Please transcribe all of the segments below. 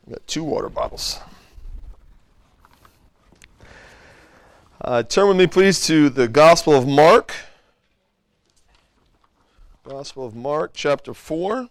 Got 2 water bottles. Turn with me, please, to the Gospel of Mark. Gospel of Mark, chapter 4.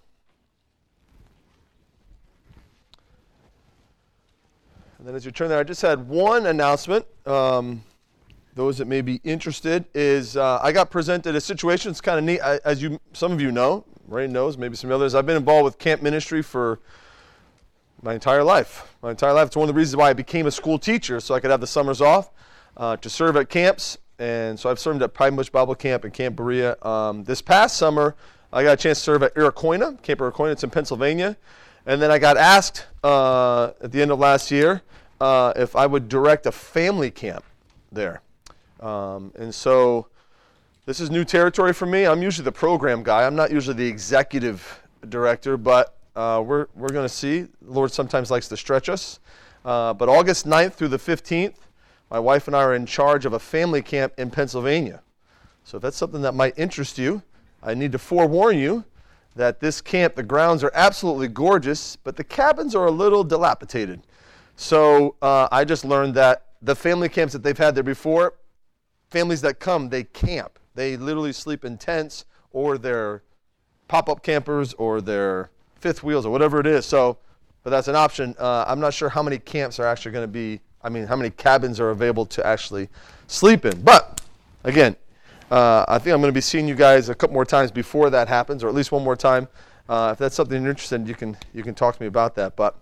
And then as you turn there, I just had one announcement. Those that may be interested is I got presented a situation. It's kind of neat. As some of you know, Ray knows, maybe some others. I've been involved with camp ministry for my entire life. It's one of the reasons why I became a school teacher, so I could have the summers off to serve at camps. And so I've served at Pine Bush Bible Camp and Camp Berea. This past summer, I got a chance to serve at Iroquois, Camp Iroquois. It's in Pennsylvania. And then I got asked at the end of last year if I would direct a family camp there. And so this is new territory for me. I'm usually the program guy. I'm not usually the executive director, but we're going to see. The Lord sometimes likes to stretch us. But August 9th through the 15th, my wife and I are in charge of a family camp in Pennsylvania. So if that's something that might interest you, I need to forewarn you that this camp, the grounds are absolutely gorgeous, but the cabins are a little dilapidated. So I just learned that the family camps that they've had there before, families that come, they camp. They literally sleep in tents or their pop-up campers or their fifth wheels or whatever it is. So, but that's an option. I'm not sure how many camps are actually going to be, how many cabins are available to actually sleep in. But, again, I think I'm going to be seeing you guys a couple more times before that happens, or at least one more time. If that's something you're interested in, you can talk to me about that. But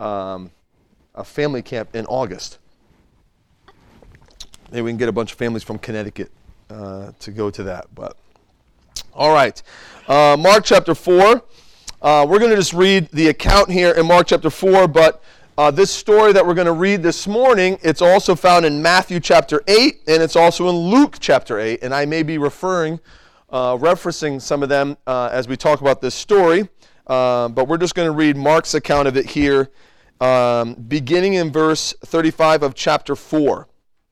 a family camp in August. Maybe we can get a bunch of families from Connecticut to go to that. But all right, Mark chapter 4. We're going to just read the account here in Mark chapter 4, but this story that we're going to read this morning, it's also found in Matthew chapter 8, and it's also in Luke chapter 8, and I may be referencing some of them as we talk about this story, but we're just going to read Mark's account of it here, beginning in verse 35 of chapter 4.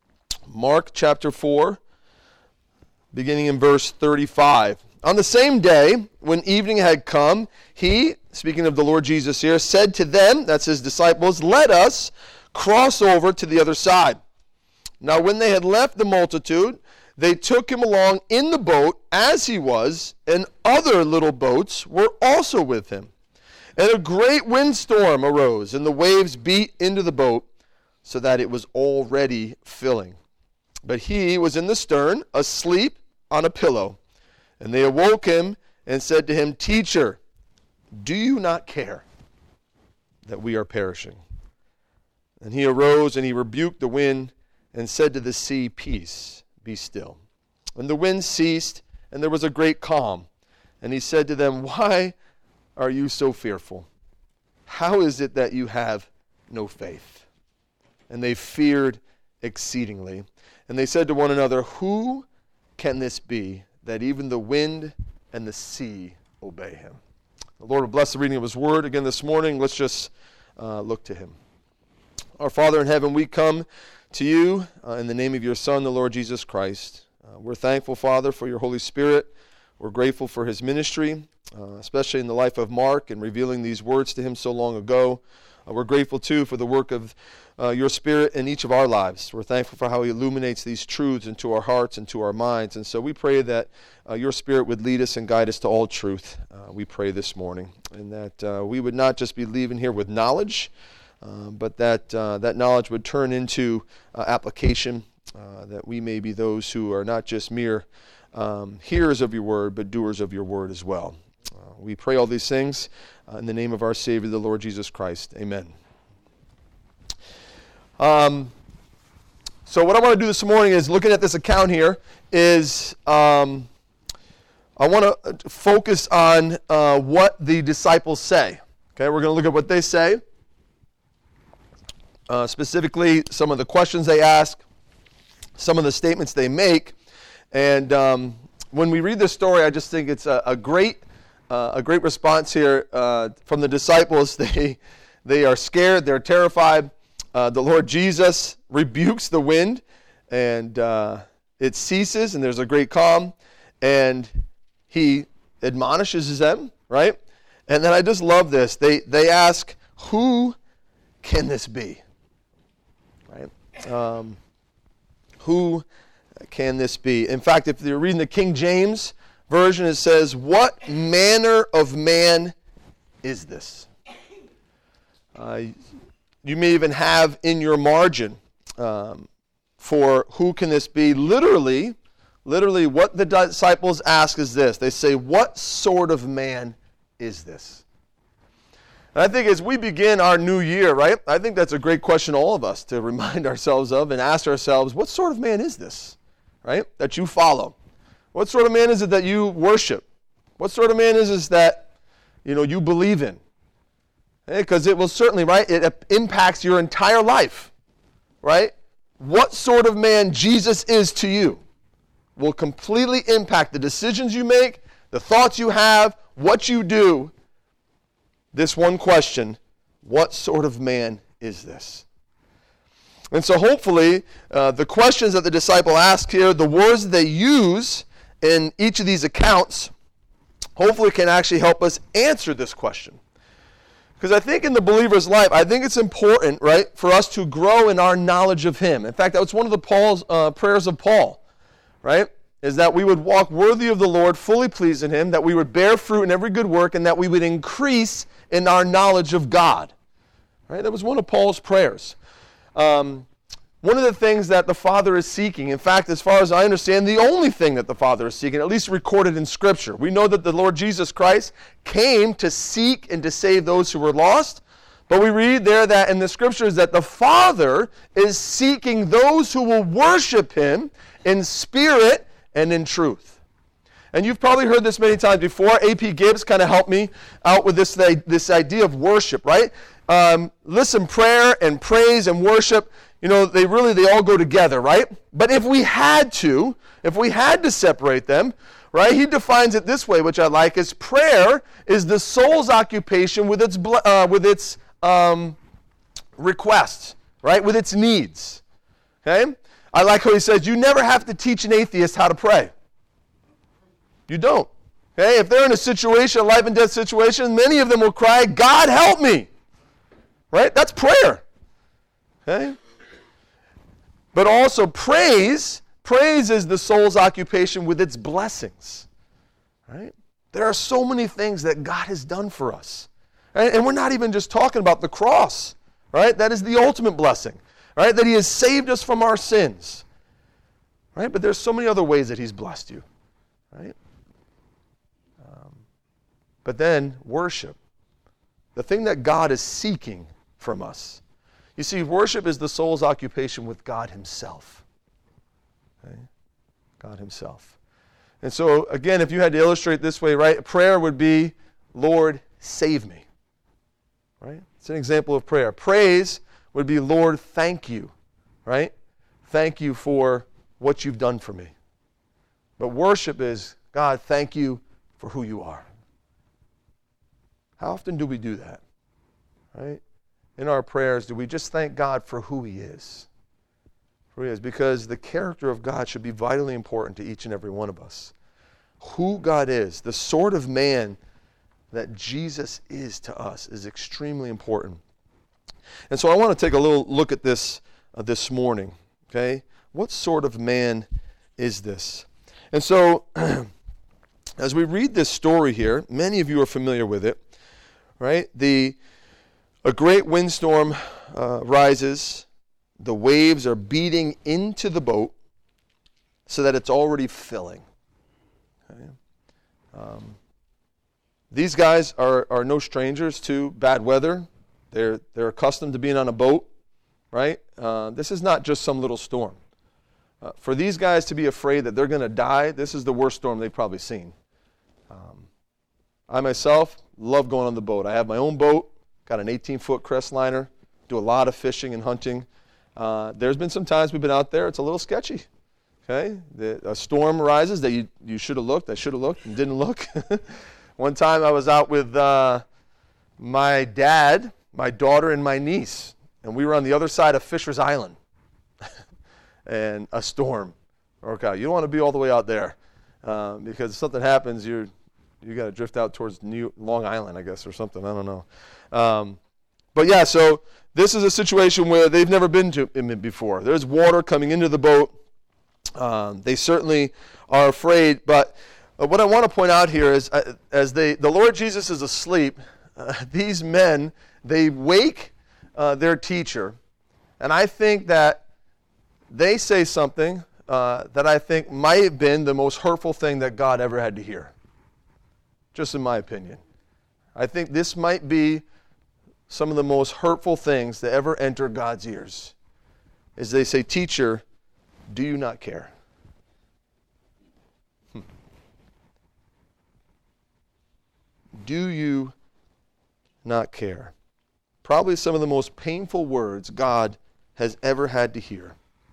Mark chapter 4, beginning in verse 35. On the same day, when evening had come, he, speaking of the Lord Jesus here, said to them, that's his disciples, "Let us cross over to the other side." Now when they had left the multitude, they took him along in the boat as he was, and other little boats were also with him. And a great windstorm arose, and the waves beat into the boat, so that it was already filling. But he was in the stern, asleep on a pillow. And they awoke him and said to him, "Teacher, do you not care that we are perishing?" And he arose and he rebuked the wind and said to the sea, "Peace, be still." And the wind ceased, and there was a great calm. And he said to them, "Why are you so fearful? How is it that you have no faith?" And they feared exceedingly. And they said to one another, "Who can this be, that even the wind and the sea obey him?" The Lord will bless the reading of his word again this morning. Let's just look to him. Our Father in heaven, we come to you in the name of your Son, the Lord Jesus Christ. We're thankful, Father, for your Holy Spirit. We're grateful for his ministry, especially in the life of Mark and revealing these words to him so long ago. We're grateful, too, for the work of your Spirit in each of our lives. We're thankful for how he illuminates these truths into our hearts and to our minds. And so we pray that your Spirit would lead us and guide us to all truth. We pray this morning. And that we would not just be leaving here with knowledge, but that that knowledge would turn into application, that we may be those who are not just mere hearers of your word, but doers of your word as well. We pray all these things in the name of our Savior, the Lord Jesus Christ. Amen. So what I want to do this morning is, looking at this account here, is I want to focus on what the disciples say. Okay, we're going to look at what they say, specifically some of the questions they ask, some of the statements they make, and when we read this story, I just think it's a great response here from the disciples. They are scared, they're terrified. The Lord Jesus rebukes the wind, and it ceases, and there's a great calm, and he admonishes them, right? And then I just love this. They ask, "Who can this be? Right? Who can this be? In fact, if you're reading the King James Version, it says, what manner of man is this? You may even have in your margin for who can this be. Literally, what the disciples ask is this. They say, what sort of man is this? And I think as we begin our new year, right, I think that's a great question all of us to remind ourselves of and ask ourselves, what sort of man is this, right, that you follow? What sort of man is it that you worship? What sort of man is this that, you believe in? Because it will certainly, right, it impacts your entire life, right? What sort of man Jesus is to you will completely impact the decisions you make, the thoughts you have, what you do. This one question, what sort of man is this? And so hopefully, the questions that the disciple ask here, the words that they use in each of these accounts, hopefully can actually help us answer this question. Because I think in the believer's life, I think it's important, right, for us to grow in our knowledge of Him. In fact, that was one of the prayers of Paul, right, is that we would walk worthy of the Lord, fully pleasing Him, that we would bear fruit in every good work, and that we would increase in our knowledge of God. Right? That was one of Paul's prayers. One of the things that the Father is seeking, in fact, as far as I understand, the only thing that the Father is seeking, at least recorded in Scripture. We know that the Lord Jesus Christ came to seek and to save those who were lost, but we read there that in the Scriptures that the Father is seeking those who will worship Him in spirit and in truth. And you've probably heard this many times before. A.P. Gibbs kind of helped me out with this idea of worship, right? Listen, prayer and praise and worship, they all go together, right? But if we had to separate them, right, he defines it this way, which I like, is prayer is the soul's occupation with its requests, right, with its needs, okay? I like how he says, you never have to teach an atheist how to pray. You don't. Okay? If they're in a situation, a life and death situation, many of them will cry, God help me. Right? That's prayer. Okay? But also praise is the soul's occupation with its blessings. Right? There are so many things that God has done for us. Right? And we're not even just talking about the cross. Right? That is the ultimate blessing. Right? That He has saved us from our sins. Right? But there's so many other ways that He's blessed you. Right? But then worship, the thing that God is seeking from us. You see, worship is the soul's occupation with God Himself. Okay? God Himself. And so, again, if you had to illustrate this way, right, prayer would be, Lord, save me. Right? It's an example of prayer. Praise would be, Lord, thank you. Right? Thank you for what you've done for me. But worship is, God, thank you for who you are. How often do we do that? Right? In our prayers, do we just thank God for who He is? For who He is. Because the character of God should be vitally important to each and every one of us. Who God is, the sort of man that Jesus is to us, is extremely important. And so I want to take a little look at this this morning. Okay? What sort of man is this? And so, as we read this story here, many of you are familiar with it. Right? A great windstorm rises. The waves are beating into the boat so that it's already filling. Okay? These guys are no strangers to bad weather. They're accustomed to being on a boat. Right? This is not just some little storm. For these guys to be afraid that they're going to die, this is the worst storm they've probably seen. I myself love going on the boat. I have my own boat, got an 18-foot Crestliner, do a lot of fishing and hunting. There's been some times we've been out there, it's a little sketchy. Okay? A storm arises that you should have looked, I should have looked and didn't look. One time I was out with my dad, my daughter, and my niece, and we were on the other side of Fisher's Island. And a storm broke out. You don't want to be all the way out there because if something happens, you got to drift out towards Long Island, I guess, or something. I don't know. But yeah, so this is a situation where they've never been to before. There's water coming into the boat. They certainly are afraid. But what I want to point out here is, as the Lord Jesus is asleep, these men, they wake their teacher. And I think that they say something that I think might have been the most hurtful thing that God ever had to hear. Just in my opinion. I think this might be some of the most hurtful things that ever enter God's ears. Is they say, "Teacher, do you not care?" Do you not care? Probably some of the most painful words God has ever had to hear.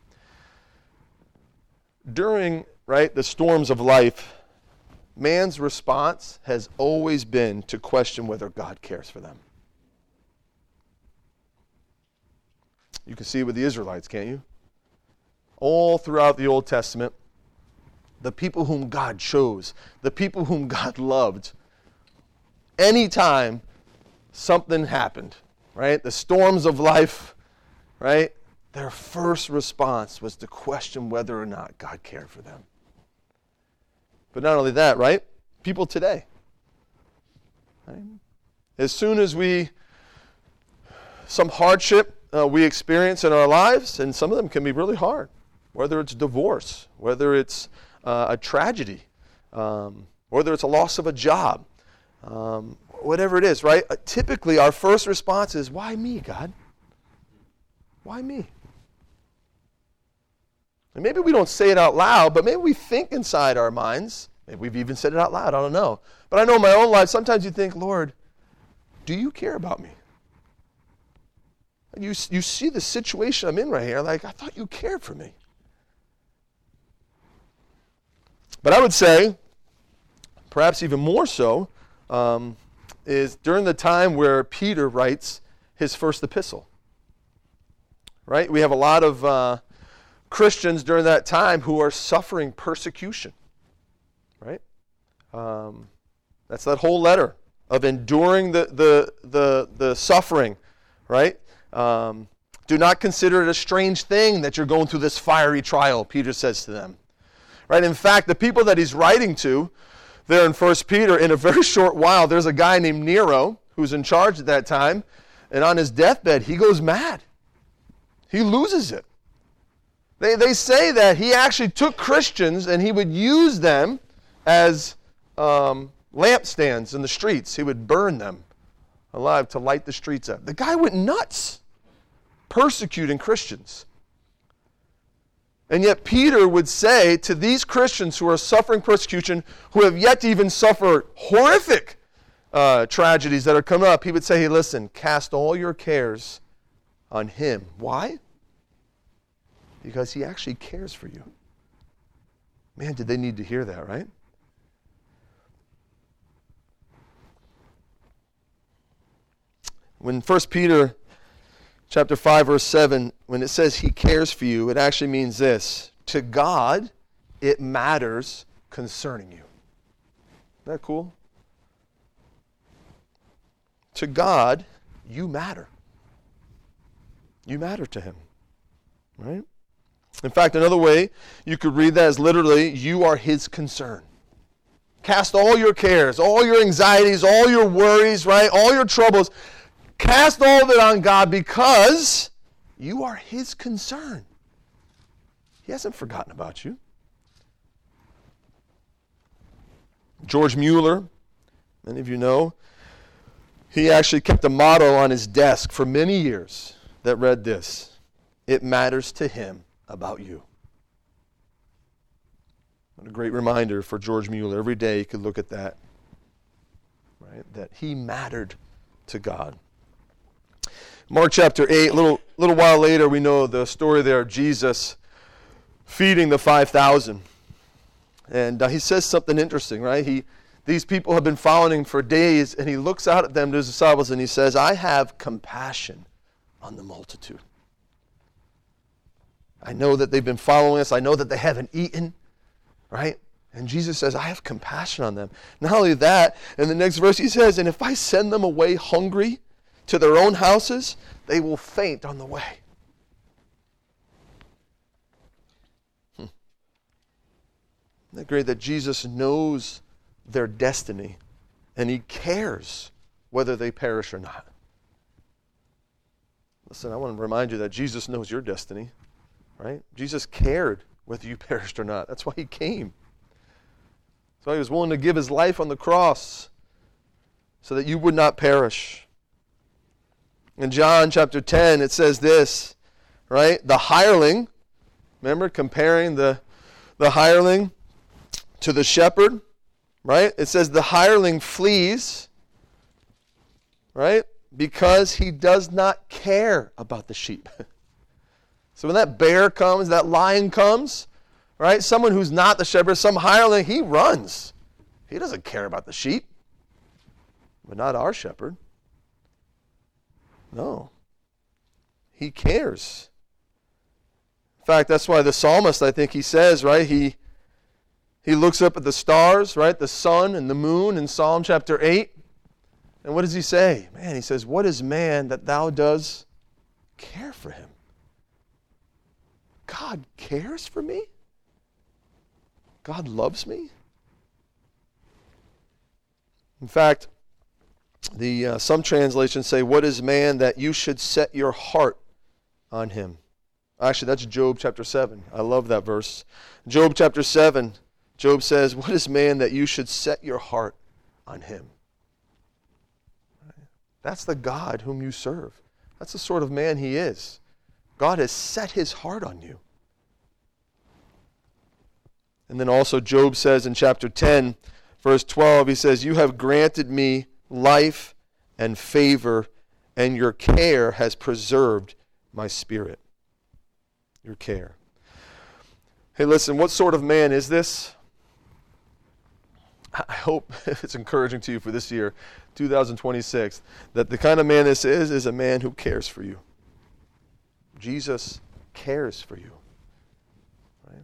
During, the storms of life, man's response has always been to question whether God cares for them. You can see it with the Israelites, can't you? All throughout the Old Testament, the people whom God chose, the people whom God loved, anytime something happened, the storms of life, their first response was to question whether or not God cared for them. But not only that, people today, as soon as some hardship we experience in our lives, and some of them can be really hard, whether it's divorce, whether it's a tragedy, whether it's a loss of a job, whatever it is, typically our first response is, "Why me, God? Why me?" And maybe we don't say it out loud, but maybe we think inside our minds. Maybe we've even said it out loud, I don't know. But I know in my own life, sometimes you think, "Lord, do you care about me? You see the situation I'm in right here, I thought you cared for me." But I would say, perhaps even more so, is during the time where Peter writes his first epistle. We have a lot of Christians during that time who are suffering persecution. That's that whole letter of enduring the suffering. Do not consider it a strange thing that you're going through this fiery trial, Peter says to them. In fact, the people that he's writing to there in 1 Peter, in a very short while, there's a guy named Nero who's in charge at that time, and on his deathbed, he goes mad. He loses it. They say that he actually took Christians and he would use them as lampstands in the streets. He would burn them alive to light the streets up. The guy went nuts persecuting Christians. And yet Peter would say to these Christians who are suffering persecution, who have yet to even suffer horrific tragedies that are coming up, he would say, "Hey, listen, cast all your cares on him." Why? Because he actually cares for you. Man, did they need to hear that, right? When 1 Peter chapter 5, verse 7, when it says he cares for you, it actually means this: to God, it matters concerning you. Isn't that cool? To God, you matter. You matter to him, right? In fact, another way you could read that is literally, you are his concern. Cast all your cares, all your anxieties, all your worries, all your troubles. Cast all of it on God because you are his concern. He hasn't forgotten about you. George Mueller, many of you know, he actually kept a motto on his desk for many years that read this: "It matters to him about you." What a great reminder for George Mueller. Every day he could look at that, that he mattered to God. Mark chapter 8, a little while later, we know the story there of Jesus feeding the 5,000. And he says something interesting, These people have been following him for days, and he looks out at them, to his disciples, and he says, "I have compassion on the multitude. I know that they've been following us. I know that they haven't eaten." And Jesus says, "I have compassion on them." Not only that, in the next verse he says, "And if I send them away hungry to their own houses, they will faint on the way. Isn't it great that Jesus knows their destiny and he cares whether they perish or not? Listen, I want to remind you that Jesus knows your destiny, right? Jesus cared whether you perished or not. That's why he came. That's why he was willing to give his life on the cross so that you would not perish. In John chapter 10, it says this, right? The hireling, remember comparing the hireling to the shepherd, right? It says the hireling flees, right? Because he does not care about the sheep. So when that bear comes, that lion comes, right? Someone who's not the shepherd, some hireling, he runs. He doesn't care about the sheep. But not our shepherd. No. He cares. In fact, that's why the psalmist, I think he says, right? He looks up at the stars, right? The sun and the moon in Psalm chapter 8. And what does he say? Man, he says, what is man that thou does care for him? God cares for me? God loves me? In fact, some translations say, what is man that you should set your heart on him? Actually, that's Job chapter 7. I love that verse. Job chapter 7, Job says, what is man that you should set your heart on him? That's the God whom you serve. That's the sort of man he is. God has set his heart on you. And then also Job says in chapter 10, verse 12, he says, you have granted me life and favor, and your care has preserved my spirit. Your care. Hey, listen, what sort of man is this? I hope it's encouraging to you for this year, 2026, that the kind of man this is a man who cares for you. Jesus cares for you. Right?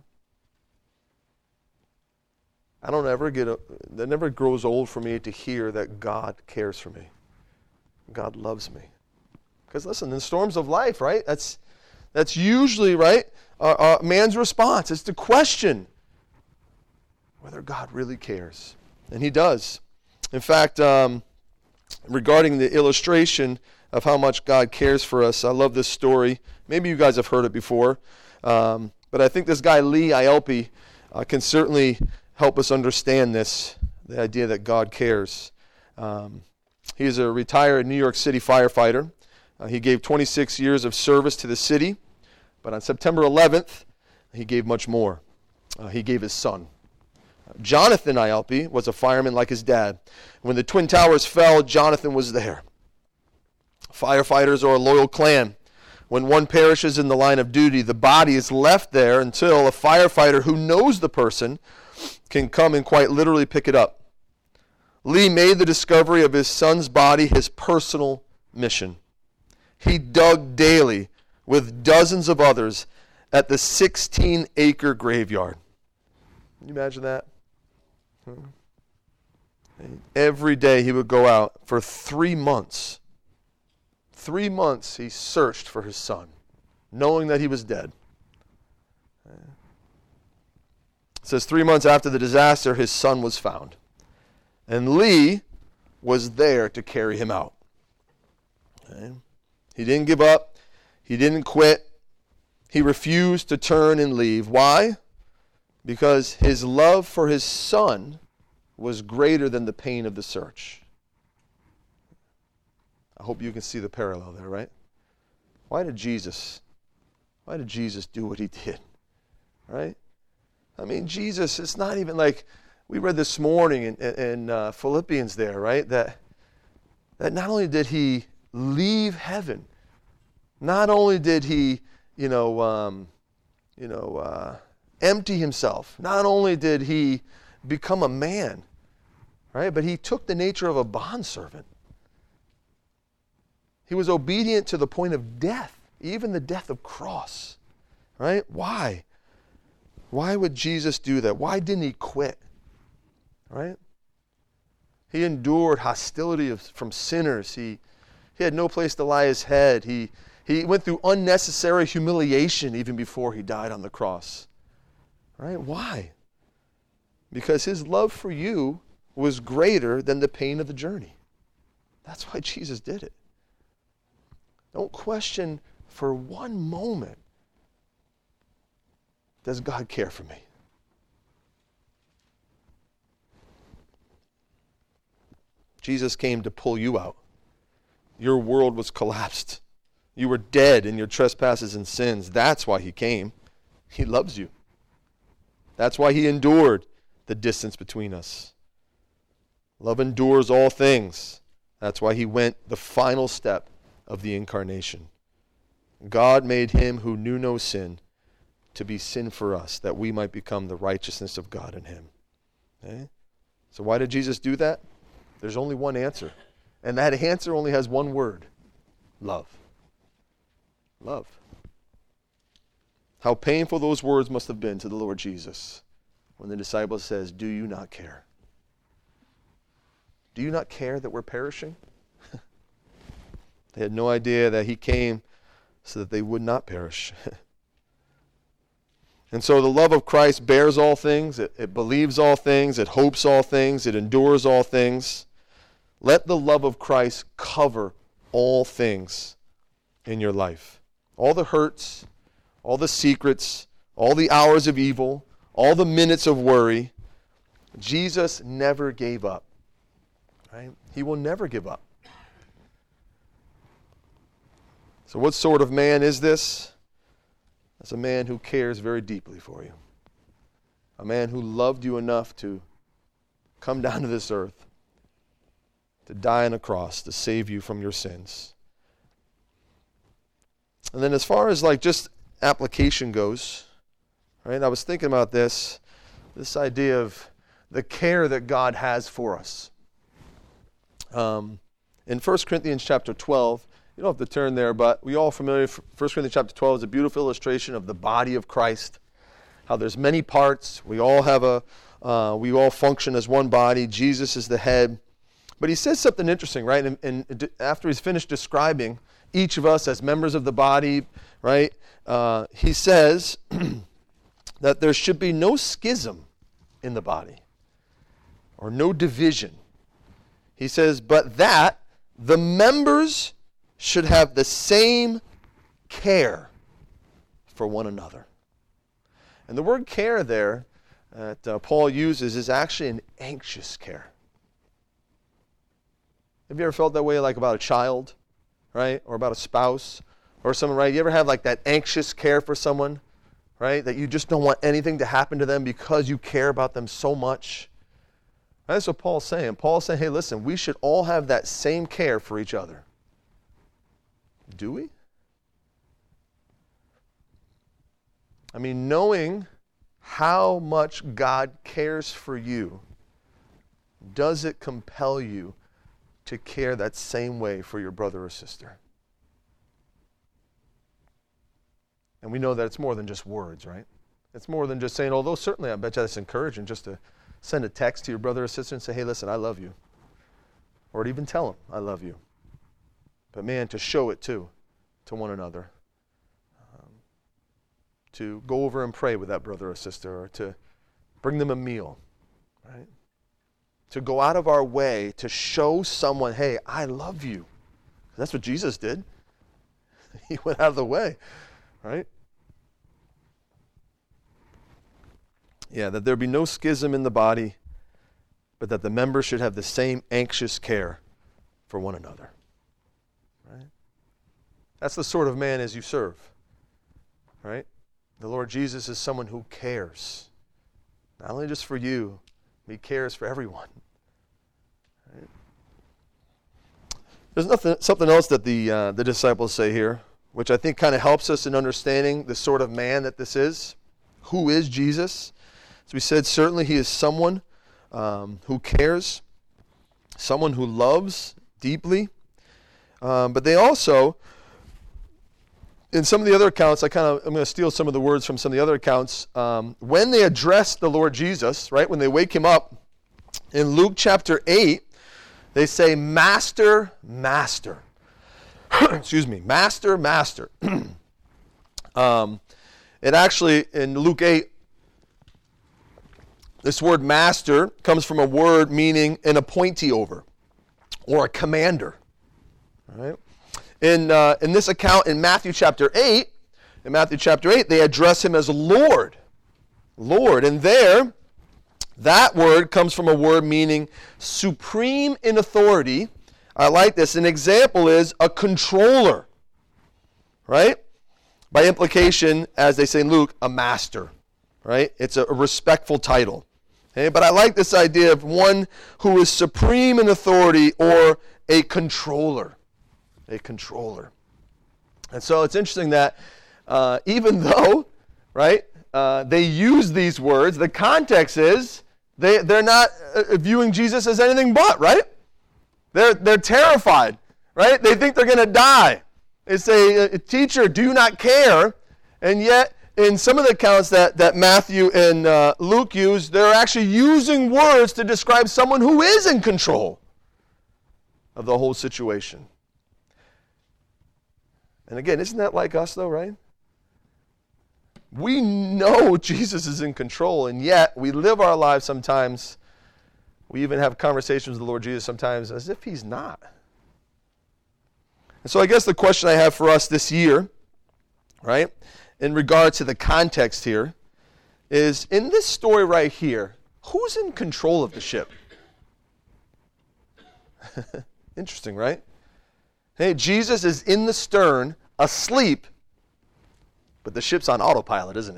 I don't ever that never grows old for me to hear that God cares for me. God loves me. Because listen, in storms of life, right? That's usually, right, man's response is to question whether God really cares. And he does. In fact, regarding the illustration of how much God cares for us, I love this story. Maybe you guys have heard it before. But I think this guy, Lee Ielpi, can certainly help us understand this, the idea that God cares. He is a retired New York City firefighter. He gave 26 years of service to the city. But on September 11th, he gave much more. He gave his son. Jonathan Ielpi was a fireman like his dad. When the Twin Towers fell, Jonathan was there. Firefighters are a loyal clan. When one perishes in the line of duty, the body is left there until a firefighter who knows the person can come and quite literally pick it up. Lee made the discovery of his son's body his personal mission. He dug daily with dozens of others at the 16-acre graveyard. Can you imagine that? Every day he would go out for 3 months. 3 months he searched for his son, knowing that he was dead. It says 3 months after the disaster, his son was found. And Lee was there to carry him out. Okay? He didn't give up. He didn't quit. He refused to turn and leave. Why? Because his love for his son was greater than the pain of the search. I hope you can see the parallel there, right? Why did Jesus do what he did? Right? I mean, Jesus, it's not even like we read this morning in Philippians there, right? That not only did he leave heaven, not only did he, empty himself, not only did he become a man, right? But he took the nature of a bondservant. He was obedient to the point of death, even the death of cross, right? Why? Why would Jesus do that? Why didn't he quit? Right? He endured hostility from sinners. He He had no place to lie his head. He went through unnecessary humiliation even before he died on the cross. Right? Why? Because his love for you was greater than the pain of the journey. That's why Jesus did it. Don't question for one moment, does God care for me? Jesus came to pull you out. Your world was collapsed. You were dead in your trespasses and sins. That's why he came. He loves you. That's why he endured the distance between us. Love endures all things. That's why he went the final step of the incarnation. God made him who knew no sin to be sin for us, that we might become the righteousness of God in him. Okay? So why did Jesus do that? There's only one answer. And that answer only has one word. Love. Love. How painful those words must have been to the Lord Jesus when the disciple says, do you not care? Do you not care that we're perishing? They had no idea that he came so that they would not perish. And so the love of Christ bears all things, it believes all things, it hopes all things, it endures all things. Let the love of Christ cover all things in your life. All the hurts, all the secrets, all the hours of evil, all the minutes of worry. Jesus never gave up. Right? He will never give up. So what sort of man is this? It's a man who cares very deeply for you. A man who loved you enough to come down to this earth, to die on a cross, to save you from your sins. And then as far as like just application goes, right? I was thinking about this idea of the care that God has for us. In 1 Corinthians chapter 12, you don't have to turn there, but we all familiar. 1 Corinthians chapter 12 is a beautiful illustration of the body of Christ. How there's many parts. We all we all function as one body. Jesus is the head. But he says something interesting, right? And after he's finished describing each of us as members of the body, right? He says that there should be no schism in the body or no division. He says, but that the members should have the same care for one another. And the word care there that Paul uses is actually an anxious care. Have you ever felt that way like about a child, right? Or about a spouse or someone, right? You ever have like that anxious care for someone, right? That you just don't want anything to happen to them because you care about them so much. Right? That's what Paul's saying. Paul's saying, hey, listen, we should all have that same care for each other. Do we? I mean, knowing how much God cares for you, does it compel you to care that same way for your brother or sister? And we know that it's more than just words, right? It's more than just saying, although certainly I bet you that's encouraging just to send a text to your brother or sister and say, hey, listen, I love you. Or to even tell them, I love you. But man, to show it too, to one another. To go over and pray with that brother or sister, or to bring them a meal, right? To go out of our way to show someone, hey, I love you. That's what Jesus did. He went out of the way, right? Yeah, that there be no schism in the body, but that the members should have the same anxious care for one another. Right? That's the sort of man as you serve. Right? The Lord Jesus is someone who cares. Not only just for you, he cares for everyone. Right? There's something else that the disciples say here, which I think kind of helps us in understanding the sort of man that this is. Who is Jesus? As we said, certainly he is someone who cares, someone who loves deeply. But they also, in some of the other accounts, I'm going to steal some of the words from some of the other accounts. When they address the Lord Jesus, right, when they wake him up, in Luke chapter 8, they say, Master, Master. Excuse me. Master, master. It actually, in Luke 8, this word master comes from a word meaning an appointee over or a commander. All right? In this account in Matthew chapter 8, they address him as Lord. Lord. And there, that word comes from a word meaning supreme in authority. I like this. An example is a controller. Right? By implication, as they say in Luke, a master. Right? It's a respectful title. Okay? But I like this idea of one who is supreme in authority or a controller. A controller. And so it's interesting that even though, right, they use these words, the context is they're not viewing Jesus as anything but, right? They're terrified, right? They think they're going to die. They say, teacher, do you not care? And yet, in some of the accounts that Matthew and Luke use, they're actually using words to describe someone who is in control of the whole situation. And again, isn't that like us though, right? We know Jesus is in control, and yet we live our lives sometimes, we even have conversations with the Lord Jesus sometimes as if he's not. And so I guess the question I have for us this year, right, in regard to the context here, is in this story right here, who's in control of the ship? Interesting, right? Hey, Jesus is in the stern, asleep, but the ship's on autopilot, isn't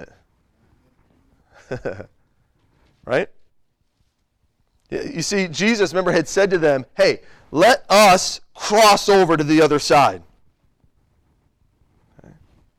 it? Right? You see, Jesus, remember, had said to them, hey, let us cross over to the other side. Okay.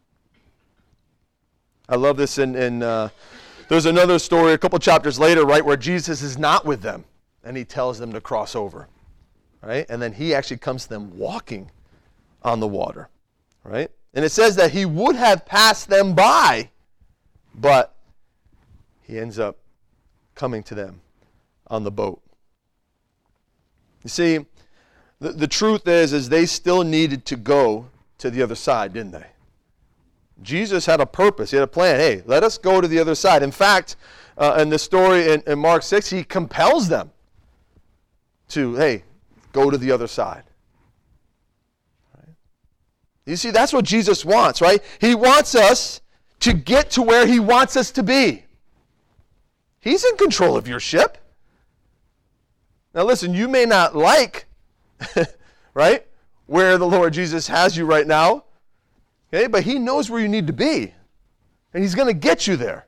I love this in there's another story a couple chapters later, right, where Jesus is not with them, and he tells them to cross over. Right? And then he actually comes to them walking on the water. Right? And it says that he would have passed them by, but he ends up coming to them on the boat. You see, the truth is they still needed to go to the other side, didn't they? Jesus had a purpose. He had a plan. Hey, let us go to the other side. In fact, in the story in Mark 6, he compels them to, hey, go to the other side. Right? You see, that's what Jesus wants, right? He wants us to get to where he wants us to be. He's in control of your ship. Now listen, you may not like, right, where the Lord Jesus has you right now, okay, but he knows where you need to be, and he's going to get you there.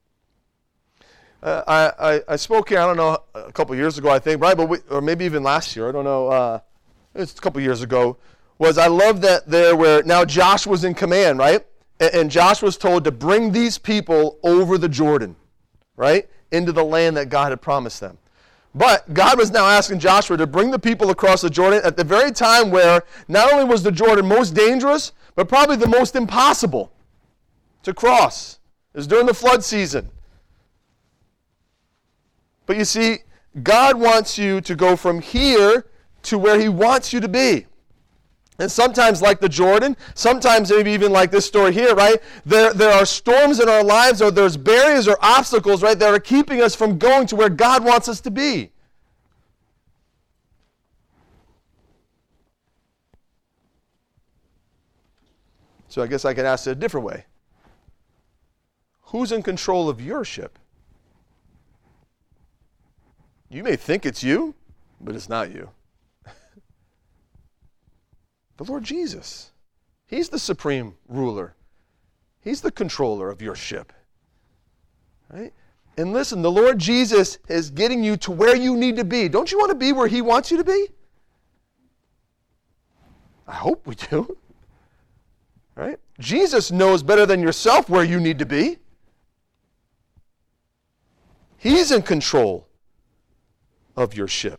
I spoke here, I don't know, a couple years ago, I think, right, or maybe even last year, I don't know, it's a couple years ago, I love that there where now Josh was in command, right, and Josh was told to bring these people over the Jordan, right, into the land that God had promised them. But God was now asking Joshua to bring the people across the Jordan at the very time where not only was the Jordan most dangerous, but probably the most impossible to cross. It was during the flood season. But you see, God wants you to go from here to where he wants you to be. And sometimes like the Jordan, sometimes maybe even like this story here, right? There are storms in our lives, or there's barriers or obstacles, right, that are keeping us from going to where God wants us to be. So I guess I can ask it a different way. Who's in control of your ship? You may think it's you, but it's not you. The Lord Jesus. He's the supreme ruler. He's the controller of your ship. Right? And listen, the Lord Jesus is getting you to where you need to be. Don't you want to be where he wants you to be? I hope we do. Right? Jesus knows better than yourself where you need to be. He's in control of your ship.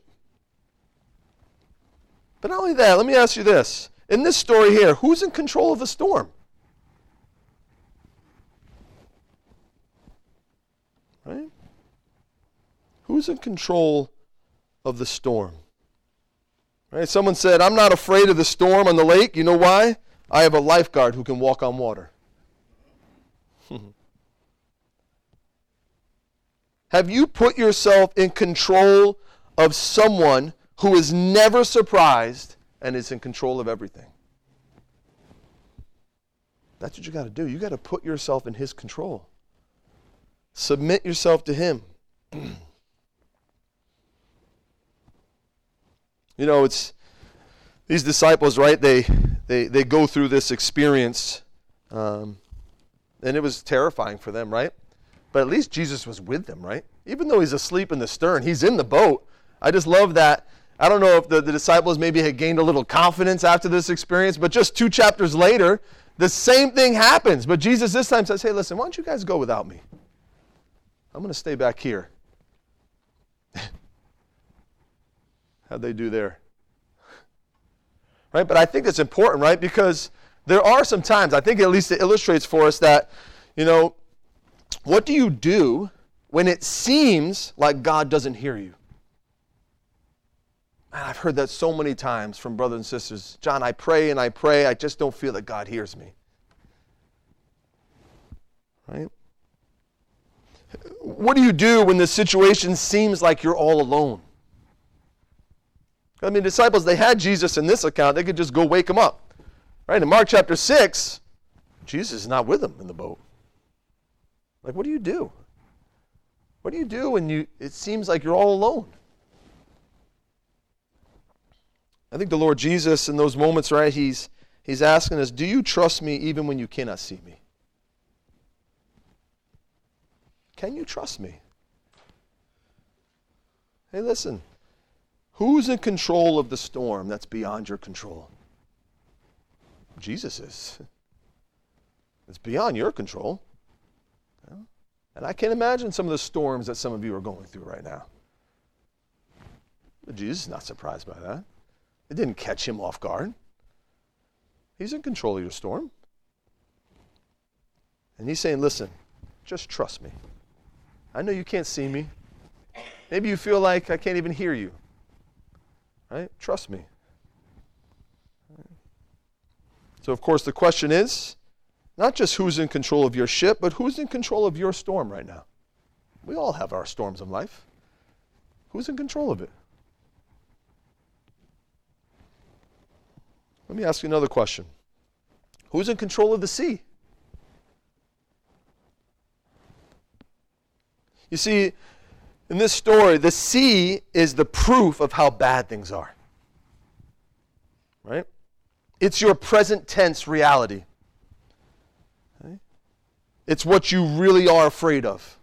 But not only that, let me ask you this. In this story here, who's in control of the storm? Right? Who's in control of the storm? Right? Right? Someone said, I'm not afraid of the storm on the lake. You know why? I have a lifeguard who can walk on water. Have you put yourself in control of someone who is never surprised and is in control of everything? That's what you got to do. You got to put yourself in his control. Submit yourself to him. You know, it's these disciples, right? They go through this experience, and it was terrifying for them, right? But at least Jesus was with them, right? Even though he's asleep in the stern, he's in the boat. I just love that. I don't know if the disciples maybe had gained a little confidence after this experience, but just 2 chapters later, the same thing happens. But Jesus this time says, hey, listen, why don't you guys go without me? I'm going to stay back here. How'd they do there? Right? But I think it's important, right? Because there are some times, I think at least it illustrates for us that, you know, what do you do when it seems like God doesn't hear you? Man, I've heard that so many times from brothers and sisters. John, I pray and I pray. I just don't feel that God hears me. Right? What do you do when the situation seems like you're all alone? I mean, disciples, they had Jesus in this account. They could just go wake him up. Right? In Mark chapter 6, Jesus is not with them in the boat. Like, what do you do? What do you do when it seems like you're all alone? I think the Lord Jesus in those moments, right, he's asking us, do you trust me even when you cannot see me? Can you trust me? Hey, listen. Who's in control of the storm that's beyond your control? Jesus is. It's beyond your control. And I can't imagine some of the storms that some of you are going through right now. But Jesus is not surprised by that. It didn't catch him off guard. He's in control of your storm. And he's saying, listen, just trust me. I know you can't see me. Maybe you feel like I can't even hear you. Right? Trust me. So, of course, the question is, not just who's in control of your ship, but who's in control of your storm right now? We all have our storms in life. Who's in control of it? Let me ask you another question. Who's in control of the sea? You see, in this story, the sea is the proof of how bad things are. Right? It's your present tense reality. Okay? It's what you really are afraid of.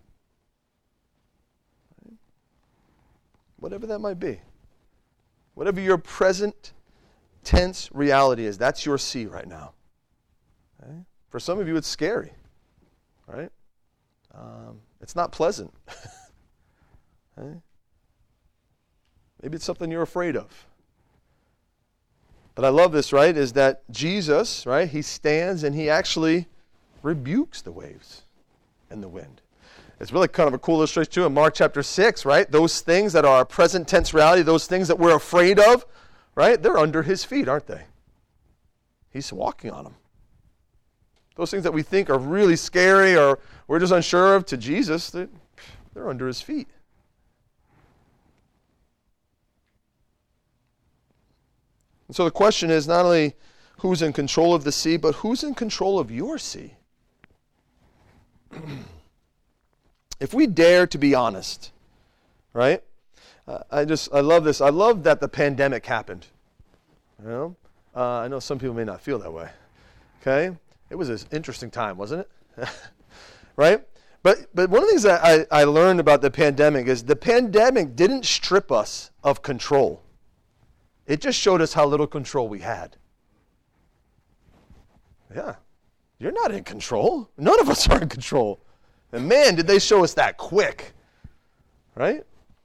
Right? Whatever that might be. Whatever your present tense reality is, that's your sea right now. Okay? For some of you, it's scary. Right? It's not pleasant. Okay? Maybe it's something you're afraid of. But I love this, right, is that Jesus, right, he stands and he actually rebukes the waves and the wind. It's really kind of a cool illustration too in Mark chapter 6, right? Those things that are present tense reality, those things that we're afraid of, right, they're under his feet, aren't they? He's walking on them. Those things that we think are really scary or we're just unsure of, to Jesus, they're under his feet. And so the question is not only who's in control of the sea, but who's in control of your sea? If we dare to be honest, right? I love this. I love that the pandemic happened. You know? I know some people may not feel that way. Okay? It was an interesting time, wasn't it? Right? But one of the things that I learned about the pandemic is the pandemic didn't strip us of control. It just showed us how little control we had. Yeah. You're not in control. None of us are in control. And man, did they show us that quick. Right?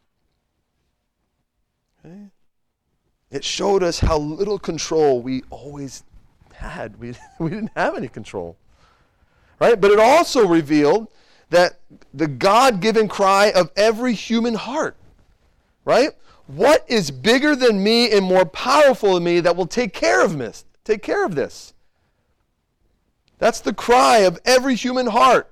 Okay. It showed us how little control we always had. We didn't have any control. Right? But it also revealed that the God-given cry of every human heart. Right? What is bigger than me and more powerful than me that will take care of this? Take care of this. That's the cry of every human heart.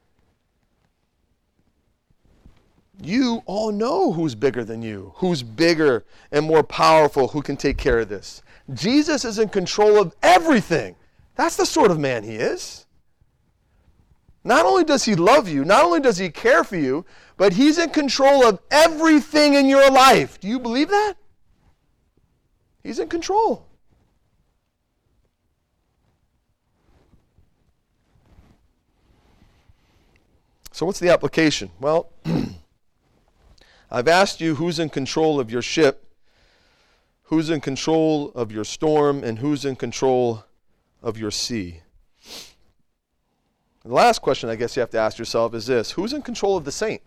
You all know who's bigger than you, who's bigger and more powerful, who can take care of this. Jesus is in control of everything. That's the sort of man he is. Not only does he love you, not only does he care for you, but he's in control of everything in your life. Do you believe that? He's in control. So what's the application? Well, I've asked you who's in control of your ship, who's in control of your storm, and who's in control of your sea. The last question I guess you have to ask yourself is this: who's in control of the saint?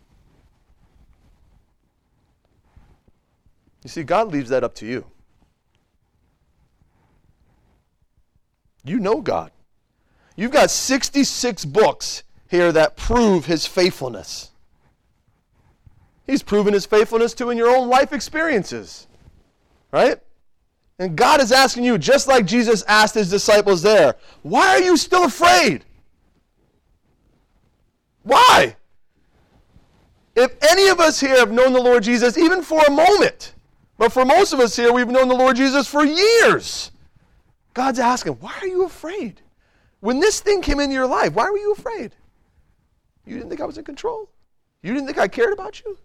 You see, God leaves that up to you. You know God. You've got 66 books here that prove his faithfulness. He's proven his faithfulness to in your own life experiences. Right? And God is asking you, just like Jesus asked his disciples there, why are you still afraid? Why? If any of us here have known the Lord Jesus even for a moment, but for most of us here, we've known the Lord Jesus for years, God's asking, why are you afraid? When this thing came into your life, why were you afraid? You didn't think I was in control? You didn't think I cared about you?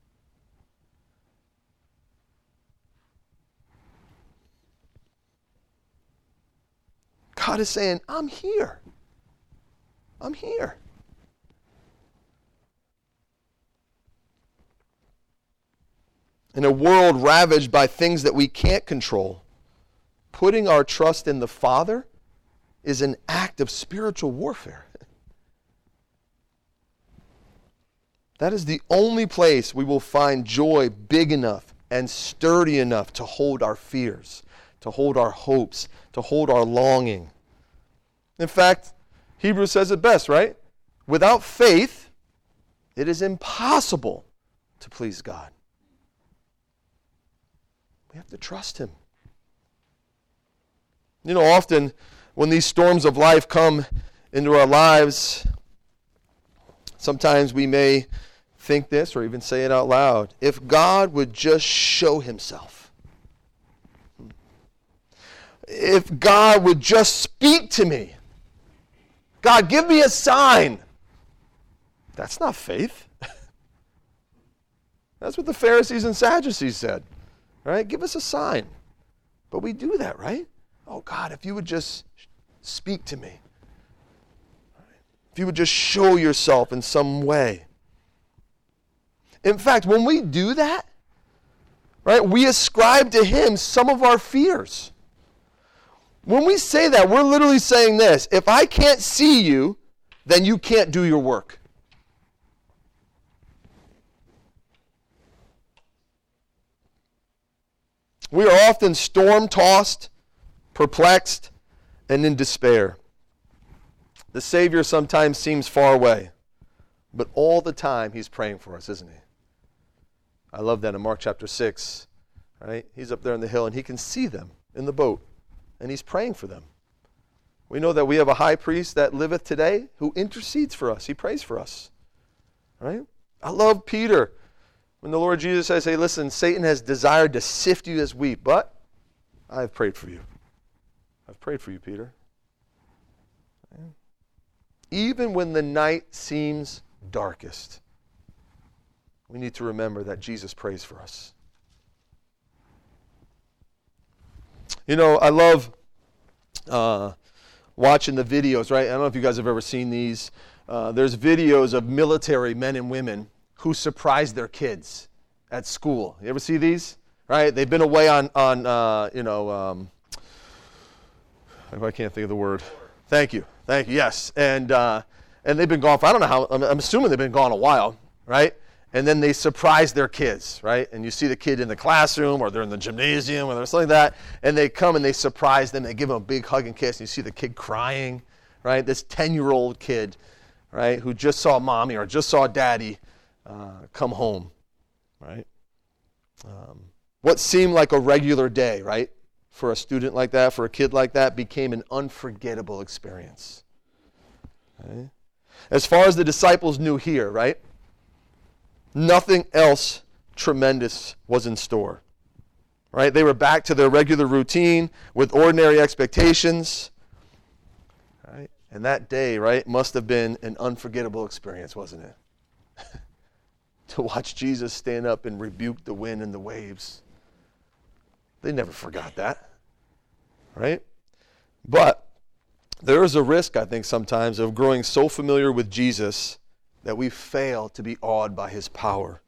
God is saying, I'm here. I'm here. In a world ravaged by things that we can't control, putting our trust in the Father is an act of spiritual warfare. That is the only place we will find joy big enough and sturdy enough to hold our fears, to hold our hopes, to hold our longing. In fact, Hebrews says it best, right? Without faith, it is impossible to please God. We have to trust him. You know, often when these storms of life come into our lives, sometimes we may think this or even say it out loud. If God would just show himself. If God would just speak to me. God, give me a sign. That's not faith. That's what the Pharisees and Sadducees said. Right? Give us a sign. But we do that, right? Oh, God, if you would just speak to me. If you would just show yourself in some way. In fact, when we do that, right, we ascribe to him some of our fears. When we say that, we're literally saying this: if I can't see you, then you can't do your work. We are often storm-tossed, perplexed, and in despair. The Savior sometimes seems far away, but all the time he's praying for us, isn't he? I love that in Mark chapter 6. Right? He's up there on the hill and he can see them in the boat, and he's praying for them. We know that we have a high priest that liveth today who intercedes for us. He prays for us. Right? I love Peter. When the Lord Jesus says, hey, listen, Satan has desired to sift you as wheat, but I have prayed for you. I've prayed for you, Peter. Even when the night seems darkest, we need to remember that Jesus prays for us. You know, I love watching the videos, right? I don't know if you guys have ever seen these. There's videos of military men and women who surprise their kids at school. You ever see these? Right? They've been away on I can't think of the word. Thank you. Yes. And they've been gone for, I don't know how, I'm assuming they've been gone a while, right? And then they surprise their kids, right? And you see the kid in the classroom or they're in the gymnasium or something like that, and they come and they surprise them. They give them a big hug and kiss, and you see the kid crying, right? This 10-year-old kid, right, who just saw mommy or just saw daddy come home, right? What seemed like a regular day, right? For a student like that, for a kid like that, became an unforgettable experience. Okay? As far as the disciples knew here, right? Nothing else tremendous was in store. Right? They were back to their regular routine with ordinary expectations. Right? And that day, right, must have been an unforgettable experience, wasn't it? To watch Jesus stand up and rebuke the wind and the waves. They never forgot that. Right? But there is a risk, I think, sometimes of growing so familiar with Jesus that we fail to be awed by his power.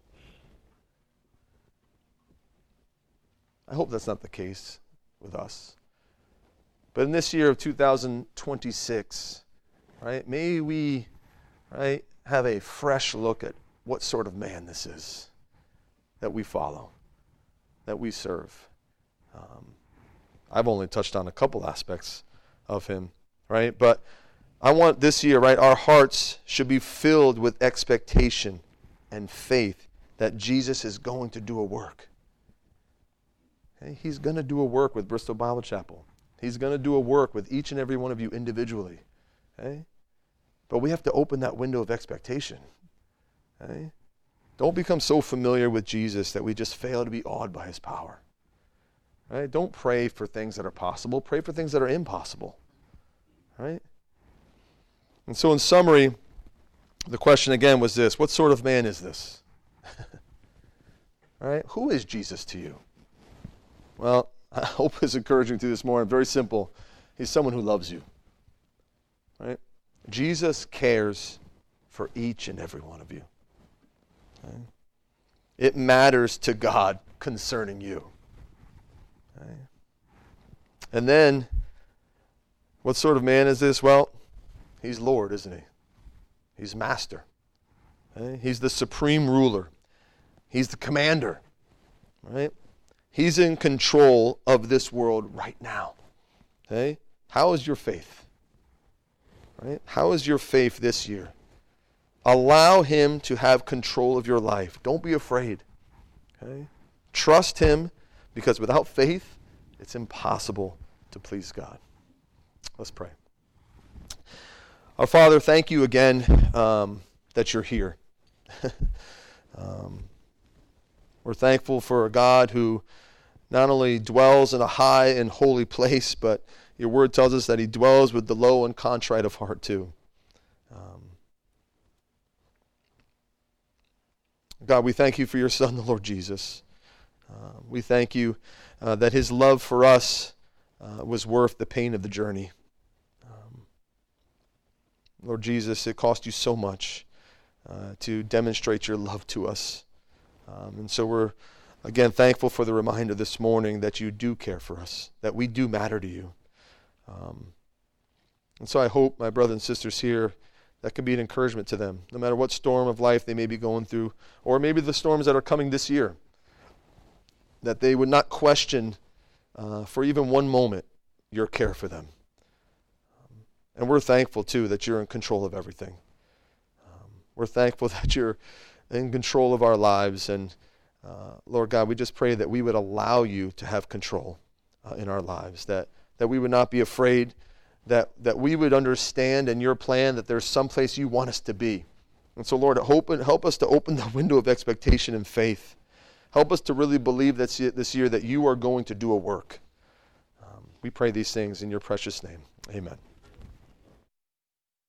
I hope that's not the case with us. But in this year of 2026, right, may we, right, have a fresh look at what sort of man this is that we follow, that we serve. I've only touched on a couple aspects of him, right? But I want this year, right, our hearts should be filled with expectation and faith that Jesus is going to do a work. Okay? He's going to do a work with Bristol Bible Chapel. He's going to do a work with each and every one of you individually. Okay? But we have to open that window of expectation. Okay? Don't become so familiar with Jesus that we just fail to be awed by his power. Right? Don't pray for things that are possible. Pray for things that are impossible. Right? And so in summary, the question again was this: what sort of man is this? All right? Who is Jesus to you? Well, I hope it's encouraging to you this morning. Very simple. He's someone who loves you. Right? Jesus cares for each and every one of you. Okay? It matters to God concerning you. Okay? And then, what sort of man is this? Well, he's Lord, isn't he? He's master. Okay? He's the supreme ruler. He's the commander. Right? He's in control of this world right now. Okay? How is your faith? Right? How is your faith this year? Allow him to have control of your life. Don't be afraid. Okay? Trust him, because without faith, it's impossible to please God. Let's pray. Our Father, thank you again that you're here. We're thankful for a God who not only dwells in a high and holy place, but your word tells us that he dwells with the low and contrite of heart too. God, we thank you for your Son, the Lord Jesus. We thank you that his love for us was worth the pain of the journey. Lord Jesus, it cost you so much to demonstrate your love to us. And so we're, again, thankful for the reminder this morning that you do care for us, that we do matter to you. And so I hope my brothers and sisters here, that can be an encouragement to them, no matter what storm of life they may be going through, or maybe the storms that are coming this year, that they would not question for even one moment your care for them. And we're thankful, too, that you're in control of everything. We're thankful that you're in control of our lives. And Lord God, we just pray that we would allow you to have control in our lives, that we would not be afraid, that we would understand in your plan that there's some place you want us to be. And so, Lord, help us to open the window of expectation and faith. Help us to really believe that this year that you are going to do a work. We pray these things in your precious name. Amen.